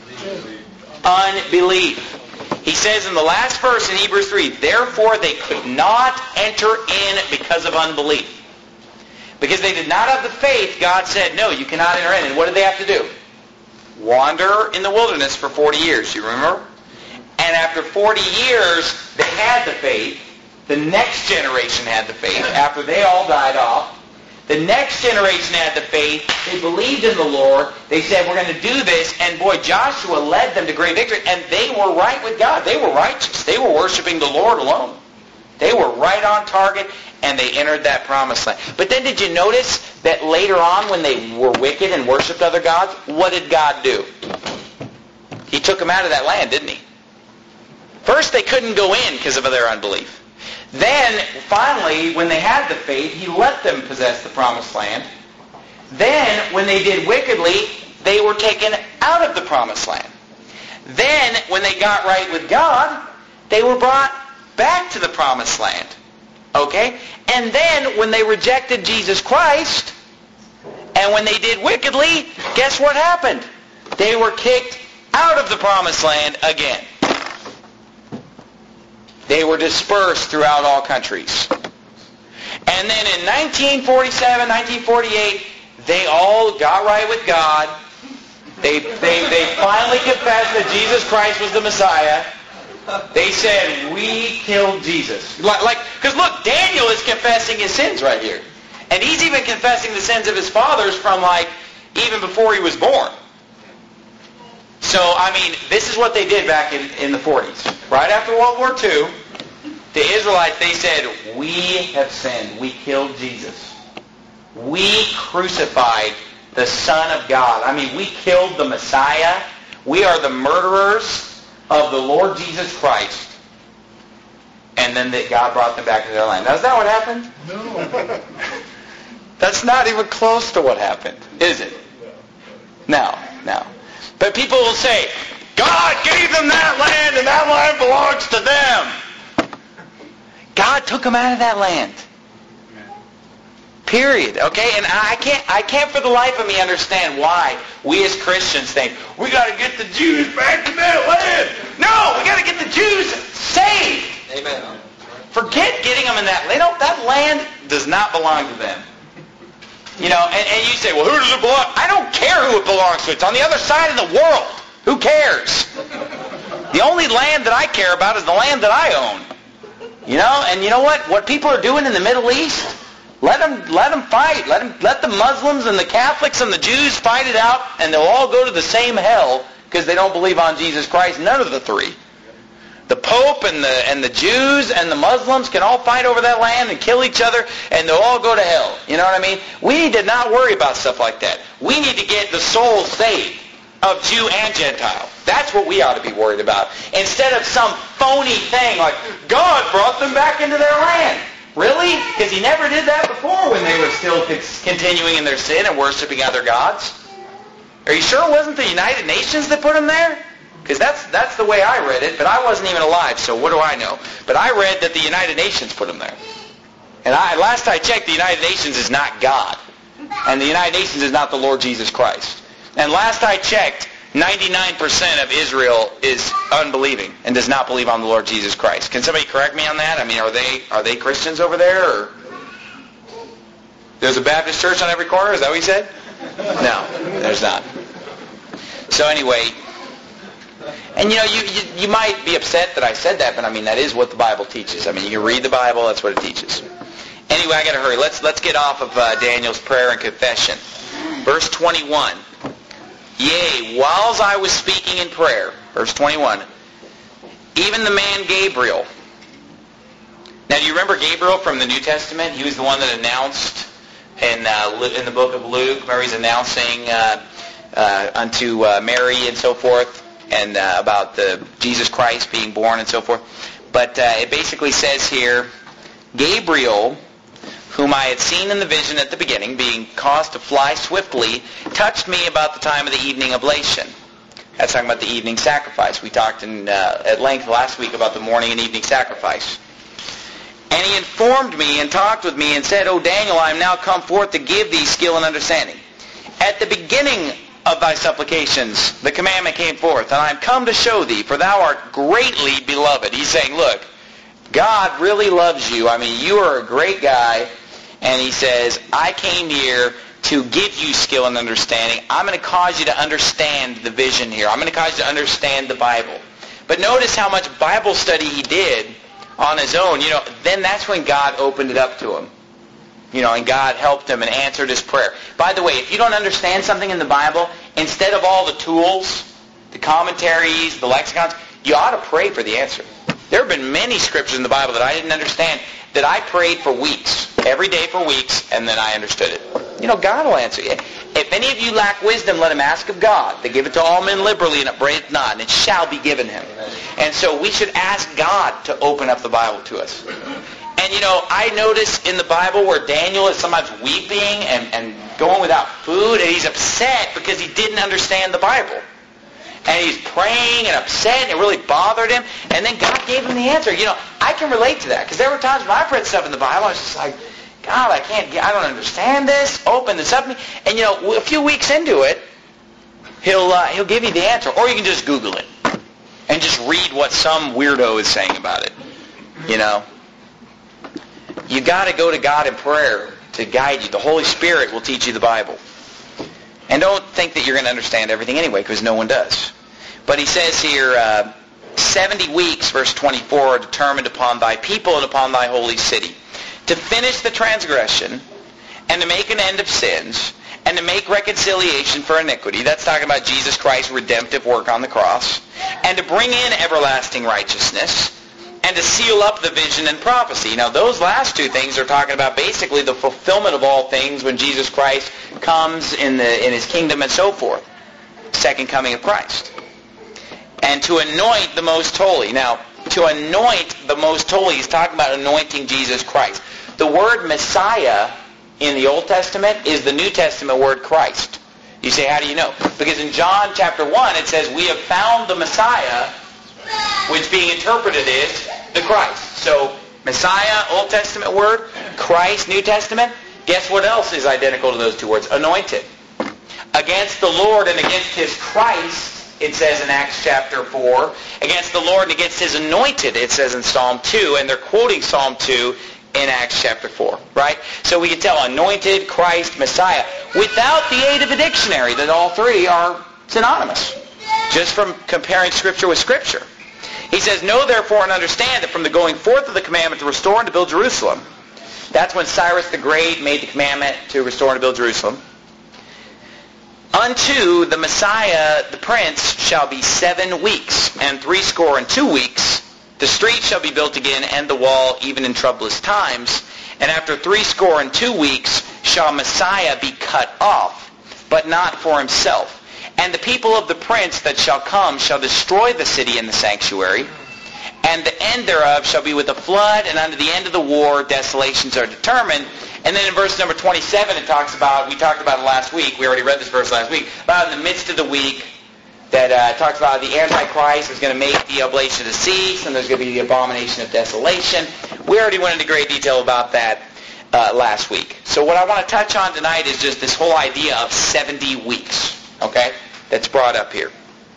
unbelief. He says in the last verse in Hebrews three, therefore they could not enter in because of unbelief. Because they did not have the faith, God said, no, you cannot enter in. And what did they have to do? Wander in the wilderness for forty years, you remember? And after forty years, they had the faith. The next generation had the faith. After they all died off, the next generation had the faith. They believed in the Lord. They said, we're going to do this. And boy, Joshua led them to great victory. And they were right with God. They were righteous. They were worshiping the Lord alone. They were right on target, and they entered that Promised Land. But then did you notice that later on when they were wicked and worshipped other gods, what did God do? He took them out of that land, didn't he? First, they couldn't go in because of their unbelief. Then, finally, when they had the faith, he let them possess the Promised Land. Then, when they did wickedly, they were taken out of the Promised Land. Then, when they got right with God, they were brought back to the Promised Land. Okay? And then, when they rejected Jesus Christ, and when they did wickedly, guess what happened? They were kicked out of the Promised Land again. They were dispersed throughout all countries. And then in nineteen forty-seven, nineteen forty-eight, they all got right with God. They, they, they finally confessed that Jesus Christ was the Messiah. They said, we killed Jesus. Like, because look, Daniel is confessing his sins right here. And he's even confessing the sins of his fathers from like, even before he was born. So, I mean, this is what they did back in, in the forties. Right after World War Two, the Israelites, they said, we have sinned. We killed Jesus. We crucified the Son of God. I mean, we killed the Messiah. We are the murderers of the Lord Jesus Christ. And then that God brought them back to their land. Now, is that what happened? No. That's not even close to what happened, is it? No, no. But people will say, God gave them that land and that land belongs to them. God took them out of that land. Period. Okay? And I can't I can't for the life of me understand why we as Christians think, we got to get the Jews back to that land. No, we got to get the Jews saved. Amen. Forget getting them in that land. That land does not belong to them. You know, and, and you say, well, who does it belong? I don't care who it belongs to. It's on the other side of the world. Who cares? The only land that I care about is the land that I own. You know, and you know what? What people are doing in the Middle East, let them let them fight. Let them let the Muslims and the Catholics and the Jews fight it out, and they'll all go to the same hell because they don't believe on Jesus Christ. None of the three. The Pope and the and the Jews and the Muslims can all fight over that land and kill each other, and they'll all go to hell. You know what I mean? We need to not worry about stuff like that. We need to get the souls saved of Jew and Gentile. That's what we ought to be worried about. Instead of some phony thing like, God brought them back into their land. Really? Because he never did that before when they were still continuing in their sin and worshiping other gods. Are you sure it wasn't the United Nations that put them there? Because that's that's the way I read it, but I wasn't even alive, so what do I know? But I read that the United Nations put them there. And I, last I checked, the United Nations is not God. And the United Nations is not the Lord Jesus Christ. And last I checked, ninety-nine percent of Israel is unbelieving and does not believe on the Lord Jesus Christ. Can somebody correct me on that? I mean, are they are they Christians over there? Or there's a Baptist church on every corner? Is that what he said? No, there's not. So anyway... And you know, you, you you might be upset that I said that, but I mean, that is what the Bible teaches. I mean, you can read the Bible, that's what it teaches. Anyway, I got to hurry. Let's let's get off of uh, Daniel's prayer and confession. Verse twenty-one. Yea, whiles I was speaking in prayer, verse twenty-one, even the man Gabriel. Now, do you remember Gabriel from the New Testament? He was the one that announced in uh, in the book of Luke. Remember, he's announcing uh, uh, unto uh, Mary and so forth. And uh, about the Jesus Christ being born and so forth. But uh, it basically says here, Gabriel, whom I had seen in the vision at the beginning, being caused to fly swiftly, touched me about the time of the evening oblation. That's talking about the evening sacrifice. We talked in, uh, at length last week about the morning and evening sacrifice. And he informed me and talked with me and said, O Daniel, I am now come forth to give thee skill and understanding. At the beginning of thy supplications, the commandment came forth, and I am come to show thee, for thou art greatly beloved. He's saying, look, God really loves you. I mean, you are a great guy. And he says, I came here to give you skill and understanding. I'm going to cause you to understand the vision here. I'm going to cause you to understand the Bible. But notice how much Bible study he did on his own. You know, then that's when God opened it up to him. You know, and God helped him and answered his prayer. By the way, if you don't understand something in the Bible, instead of all the tools, the commentaries, the lexicons, you ought to pray for the answer. There have been many scriptures in the Bible that I didn't understand that I prayed for weeks, every day for weeks, and then I understood it. You know, God will answer you. If any of you lack wisdom, let him ask of God. They give it to all men liberally, and upbraideth not, and it shall be given him. And so we should ask God to open up the Bible to us. And, you know, I notice in the Bible where Daniel is sometimes weeping and, and going without food, and he's upset because he didn't understand the Bible. And he's praying and upset, and it really bothered him. And then God gave him the answer. You know, I can relate to that, because there were times when I've read stuff in the Bible, I was just like, God, I can't get, I don't understand this. Open this up to me. And, you know, a few weeks into it, he'll uh, he'll give you the answer. Or you can just Google it and just read what some weirdo is saying about it. You know. You got to go to God in prayer to guide you. The Holy Spirit will teach you the Bible. And don't think that you're going to understand everything anyway, because no one does. But he says here, uh, seventy weeks, verse twenty-four, are determined upon thy people and upon thy holy city, to finish the transgression, and to make an end of sins, and to make reconciliation for iniquity. That's talking about Jesus Christ's redemptive work on the cross. And to bring in everlasting righteousness, and to seal up the vision and prophecy. Now, those last two things are talking about basically the fulfillment of all things when Jesus Christ comes in the in his kingdom and so forth. Second coming of Christ. And to anoint the most holy. Now, to anoint the most holy, he's talking about anointing Jesus Christ. The word Messiah in the Old Testament is the New Testament word Christ. You say, how do you know? Because in John chapter one it says, we have found the Messiah, which being interpreted is the Christ. So, Messiah, Old Testament word, Christ, New Testament. Guess what else is identical to those two words? Anointed. Against the Lord and against his Christ, it says in Acts chapter four. Against the Lord and against his anointed, it says in Psalm two. And they're quoting Psalm two in Acts chapter four, right? So we can tell anointed, Christ, Messiah, without the aid of a dictionary, that all three are synonymous, just from comparing Scripture with Scripture. He says, know therefore and understand that from the going forth of the commandment to restore and to build Jerusalem, that's when Cyrus the Great made the commandment to restore and to build Jerusalem, unto the Messiah, the Prince, shall be seven weeks, and threescore and two weeks. The street shall be built again, and the wall, even in troublous times. And after threescore and two weeks shall Messiah be cut off, but not for himself. And the people of the prince that shall come shall destroy the city and the sanctuary. And the end thereof shall be with a flood, and unto the end of the war desolations are determined. And then in verse number twenty-seven it talks about, we talked about it last week, we already read this verse last week, about in the midst of the week, that uh, talks about the Antichrist is going to make the oblation to cease, and there's going to be the abomination of desolation. We already went into great detail about that uh, last week. So what I want to touch on tonight is just this whole idea of seventy weeks, okay, that's brought up here.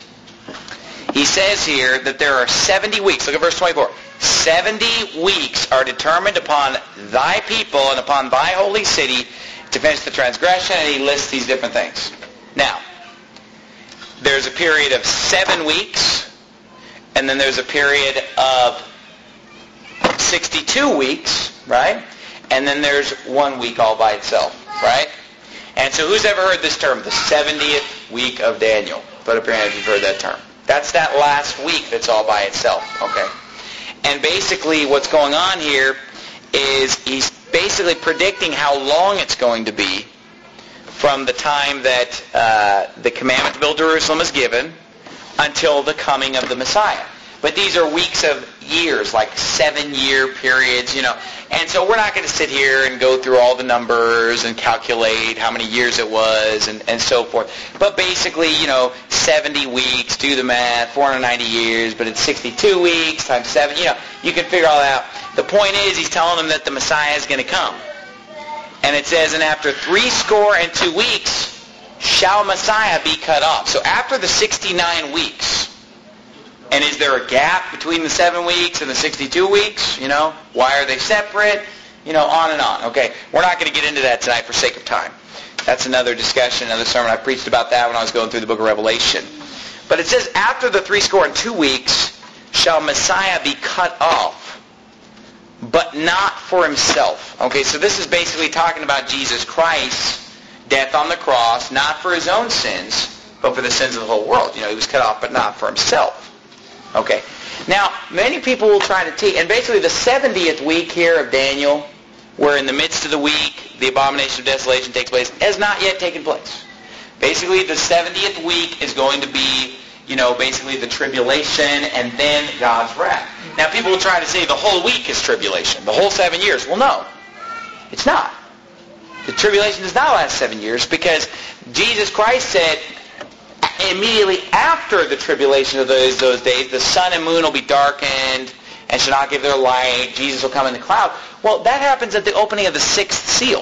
He says here that there are seventy weeks. Look at verse twenty-four. seventy weeks are determined upon thy people and upon thy holy city to finish the transgression, and he lists these different things. Now, there's a period of seven weeks, and then there's a period of sixty-two weeks, right? And then there's one week all by itself, right? And so who's ever heard this term, the seventieth week of Daniel? Put up your hand if you've heard that term. That's that last week that's all by itself, okay? And basically what's going on here is he's basically predicting how long it's going to be from the time that uh, the commandment to build Jerusalem is given until the coming of the Messiah. But these are weeks of years, like seven-year periods, you know. And so we're not going to sit here and go through all the numbers and calculate how many years it was and, and so forth. But basically, you know, seventy weeks, do the math, four hundred ninety years, but it's sixty-two weeks times seven. You know, you can figure all that out. The point is, he's telling them that the Messiah is going to come. And it says, and after threescore and two weeks shall Messiah be cut off. So after the sixty-nine weeks, and is there a gap between the seven weeks and the sixty-two weeks? You know, why are they separate? You know, on and on. Okay, we're not going to get into that tonight for sake of time. That's another discussion, another sermon. I preached about that when I was going through the book of Revelation. But it says, after the threescore and two weeks shall Messiah be cut off, but not for himself. Okay, so this is basically talking about Jesus Christ's death on the cross, not for his own sins, but for the sins of the whole world. You know, he was cut off, but not for himself. Okay. Now, many people will try to teach, and basically the seventieth week here of Daniel, where in the midst of the week the abomination of desolation takes place, has not yet taken place. Basically, the seventieth week is going to be, you know, basically the tribulation and then God's wrath. Now, people will try to say the whole week is tribulation, the whole seven years. Well, no, it's not. The tribulation does not last seven years because Jesus Christ said, immediately after the tribulation of those, those days, the sun and moon will be darkened and shall not give their light. Jesus will come in the cloud. Well, that happens at the opening of the sixth seal.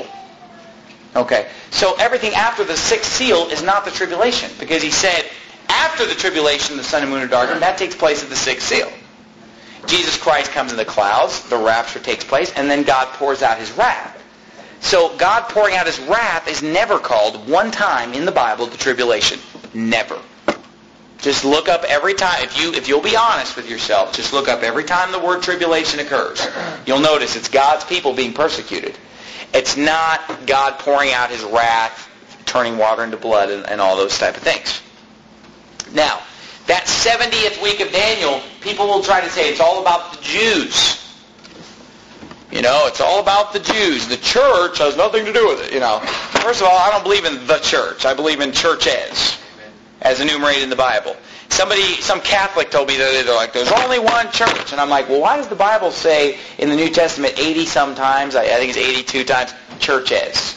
Okay, so everything after the sixth seal is not the tribulation because he said after the tribulation the sun and moon are darkened. That takes place at the sixth seal. Jesus Christ comes in the clouds, the rapture takes place, and then God pours out his wrath. So God pouring out his wrath is never called one time in the Bible the tribulation. Never. Just look up every time, if, you, if you'll be honest with yourself, just look up every time the word tribulation occurs. You'll notice it's God's people being persecuted. It's not God pouring out his wrath, turning water into blood, and, and all those type of things. Now, that seventieth week of Daniel, people will try to say it's all about the Jews. You know, it's all about the Jews. The church has nothing to do with it, you know. First of all, I don't believe in the church. I believe in churches, as enumerated in the Bible. Somebody, some Catholic told me that they're like, there's only one church. And I'm like, well, why does the Bible say in the New Testament eighty sometimes, I, I think it's eighty-two times, churches?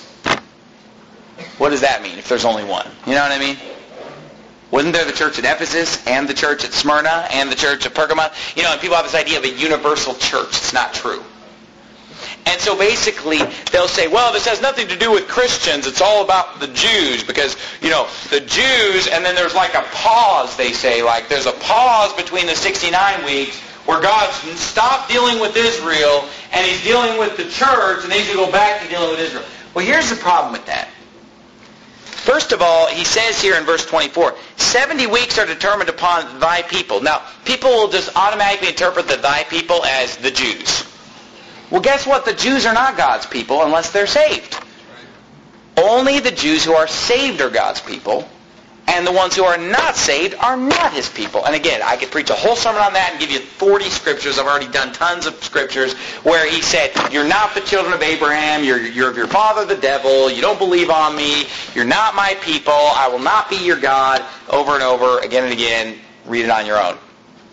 What does that mean if there's only one? You know what I mean? Wasn't there the church at Ephesus and the church at Smyrna and the church at Pergamon? You know, and people have this idea of a universal church. It's not true. And so basically, they'll say, well, this has nothing to do with Christians. It's all about the Jews because, you know, the Jews, and then there's like a pause, they say. Like there's a pause between the sixty-nine weeks where God's stopped dealing with Israel and he's dealing with the church and then he's going to go back to dealing with Israel. Well, here's the problem with that. First of all, he says here in verse twenty-four, seventy weeks are determined upon thy people. Now, people will just automatically interpret the thy people as the Jews. Well, guess what? The Jews are not God's people unless they're saved. Only the Jews who are saved are God's people, and the ones who are not saved are not his people. And again, I could preach a whole sermon on that and give you forty scriptures. I've already done tons of scriptures where he said, you're not the children of Abraham, you're, you're of your father the devil, you don't believe on me, you're not my people, I will not be your God, over and over, again and again. Read it on your own.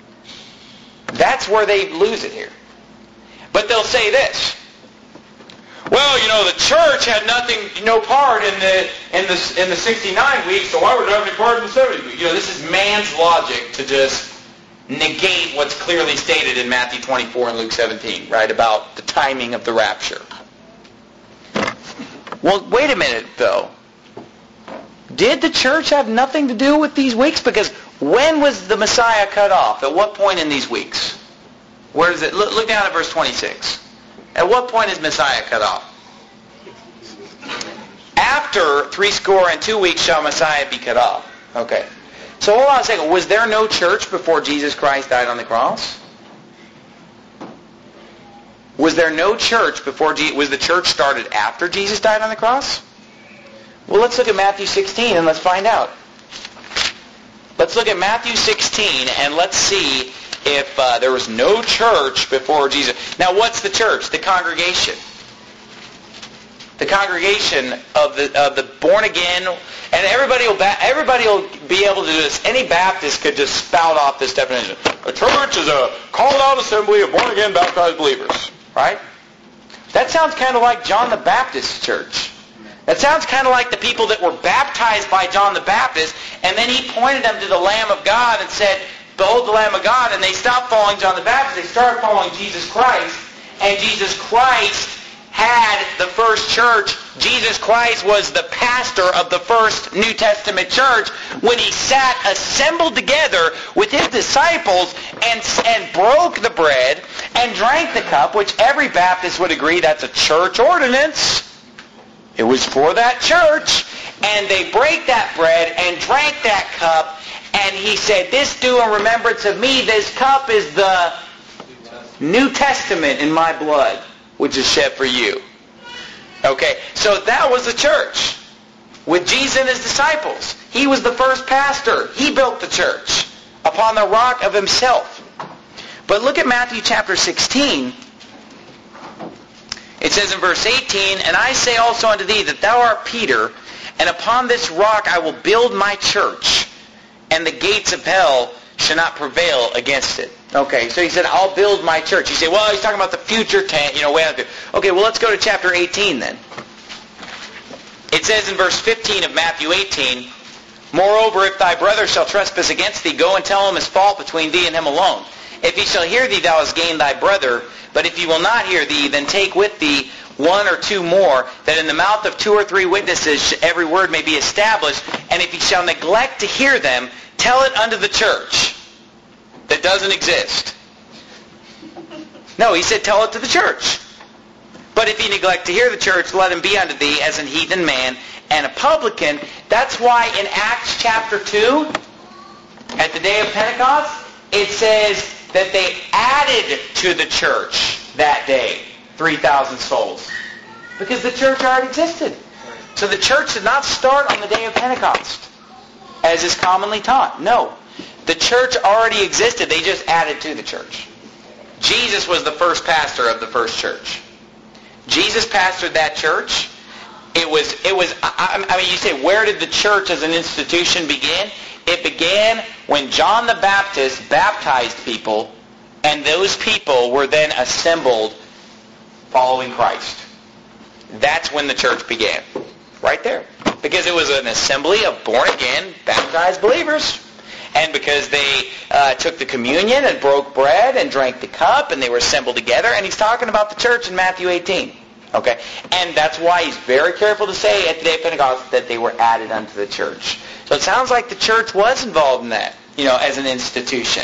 That's where they lose it here. But they'll say this. Well, you know, the church had nothing, no part in the in the in the sixty-nine weeks, so why would it have any part in the seventy weeks? You know, this is man's logic to just negate what's clearly stated in Matthew twenty-four and Luke seventeen, right, about the timing of the rapture. Well, wait a minute, though. Did the church have nothing to do with these weeks? Because when was the Messiah cut off? At what point in these weeks? Where is it? Look, look down at verse twenty-six. At what point is Messiah cut off? After three score and two weeks shall Messiah be cut off. Okay. So hold on a second. Was there no church before Jesus Christ died on the cross? Was there no church before Jesus? Was the church started after Jesus died on the cross? Well, let's look at Matthew sixteen and let's find out. Let's look at Matthew sixteen and let's see if uh, there was no church before Jesus. Now, what's the church? The congregation. The congregation of the of the born again, and everybody will ba- everybody will be able to do this. Any Baptist could just spout off this definition. A church is a called out assembly of born again baptized believers, right? That sounds kind of like John the Baptist's church. That sounds kind of like the people that were baptized by John the Baptist, and then he pointed them to the Lamb of God and said, behold the Lamb of God, and they stopped following John the Baptist. They started following Jesus Christ, and Jesus Christ had the first church. Jesus Christ was the pastor of the first New Testament church when he sat assembled together with his disciples and, and broke the bread and drank the cup, which every Baptist would agree that's a church ordinance. It was for that church. And they break that bread and drank that cup. And he said, this do in remembrance of me. This cup is the New Testament in my blood, which is shed for you. Okay, so that was the church with Jesus and his disciples. He was the first pastor. He built the church upon the rock of himself. But look at Matthew chapter sixteen. It says in verse eighteen, and I say also unto thee that thou art Peter, and upon this rock I will build my church, and the gates of hell shall not prevail against it. Okay, so he said, I'll build my church. You say, well, he's talking about the future tent, you know, way out there. Okay, well, let's go to chapter eighteen then. It says in verse fifteen of Matthew eighteen, moreover, if thy brother shall trespass against thee, go and tell him his fault between thee and him alone. If he shall hear thee, thou hast gained thy brother. But if he will not hear thee, then take with thee one or two more, that in the mouth of two or three witnesses every word may be established. And if he shall neglect to hear them, tell it unto the church. That doesn't exist. No, he said tell it to the church. But if he neglect to hear the church, let him be unto thee as an heathen man and a publican. That's why in Acts chapter two, At the day of Pentecost, it says that they added to the church that day three thousand souls. Because the church already existed. So the church did not start on the day of Pentecost, as is commonly taught. No. The church already existed. They just added to the church. Jesus was the first pastor of the first church. Jesus pastored that church. It was, it was. I, I mean, you say, where did the church as an institution begin? It began when John the Baptist baptized people, and those people were then assembled following Christ. That's when the church began. Right there. Because it was an assembly of born-again, baptized believers. And because they uh, took the communion and broke bread and drank the cup, and they were assembled together. And he's talking about the church in Matthew eighteen. Okay? And that's why he's very careful to say at the day of Pentecost that they were added unto the church. So it sounds like the church was involved in that, you know, as an institution.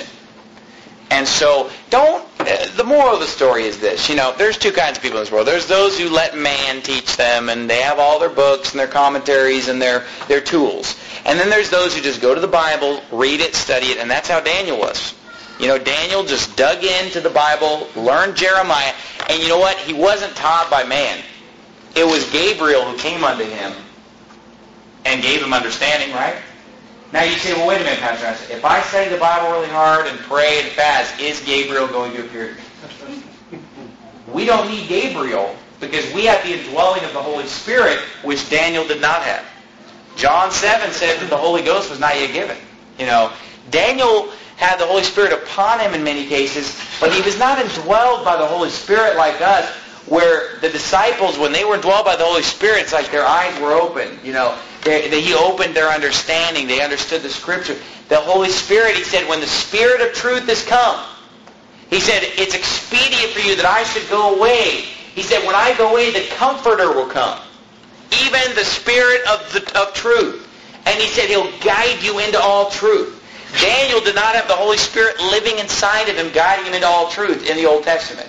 And so, don't, uh, the moral of the story is this, you know, there's two kinds of people in this world. There's those who let man teach them, and they have all their books and their commentaries and their, their tools. And then there's those who just go to the Bible, read it, study it, and that's how Daniel was. You know, Daniel just dug into the Bible, learned Jeremiah, and you know what? He wasn't taught by man. It was Gabriel who came unto him and gave him understanding, right? Now you say, well, wait a minute, Pastor. I say, if I study the Bible really hard and pray and fast, is Gabriel going to appear to me? We don't need Gabriel because we have the indwelling of the Holy Spirit, which Daniel did not have. John seven said that the Holy Ghost was not yet given. You know, Daniel had the Holy Spirit upon him in many cases, but he was not indwelled by the Holy Spirit like us, where the disciples, when they were indwelled by the Holy Spirit, it's like their eyes were open. You know, they, they, he opened their understanding. They understood the Scripture. The Holy Spirit, he said, when the Spirit of truth is come, he said, it's expedient for you that I should go away. He said, when I go away, the Comforter will come, even the Spirit of, the, of truth. And he said, he'll guide you into all truth. Daniel did not have the Holy Spirit living inside of him, guiding him into all truth in the Old Testament.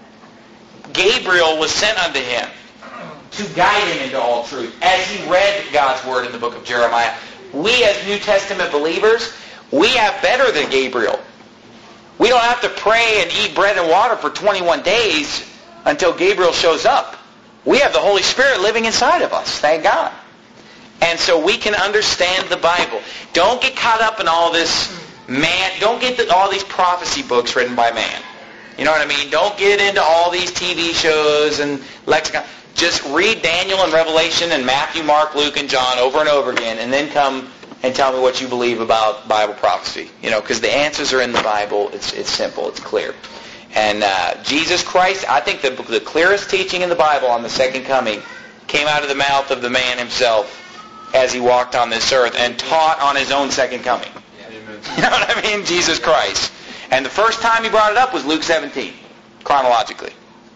Gabriel was sent unto him to guide him into all truth as he read God's Word in the book of Jeremiah. We as New Testament believers, we have better than Gabriel. We don't have to pray and eat bread and water for twenty-one days until Gabriel shows up. We have the Holy Spirit living inside of us, thank God. And so we can understand the Bible. Don't get caught up in all this man, don't get the, all these prophecy books written by man. You know what I mean? Don't get into all these T V shows and lexicon. Just read Daniel and Revelation and Matthew, Mark, Luke, and John over and over again, and then come and tell me what you believe about Bible prophecy. You know, because the answers are in the Bible. It's it's simple. It's clear. And uh, Jesus Christ, I think the, the clearest teaching in the Bible on the second coming came out of the mouth of the man himself as he walked on this earth and taught on his own second coming. You know what I mean? Jesus Christ. And the first time he brought it up was Luke seventeen, chronologically.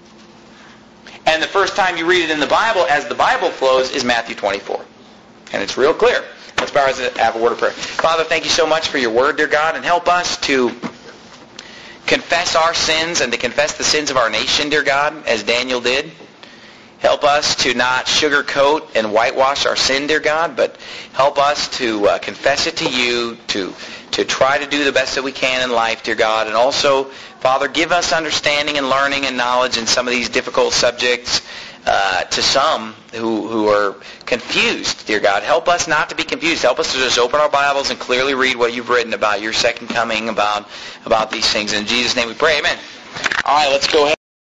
And the first time you read it in the Bible, as the Bible flows, is Matthew twenty-four. And it's real clear. Let's bow our heads and have a word of prayer. Father, thank you so much for your word, dear God, and help us to confess our sins and to confess the sins of our nation, dear God, as Daniel did. Help us to not sugarcoat and whitewash our sin, dear God, but help us to uh, confess it to you, to to try to do the best that we can in life, dear God. And also, Father, give us understanding and learning and knowledge in some of these difficult subjects uh, to some who, who are confused, dear God. Help us not to be confused. Help us to just open our Bibles and clearly read what you've written about your second coming, about, about these things. In Jesus' name we pray. Amen. All right, let's go ahead.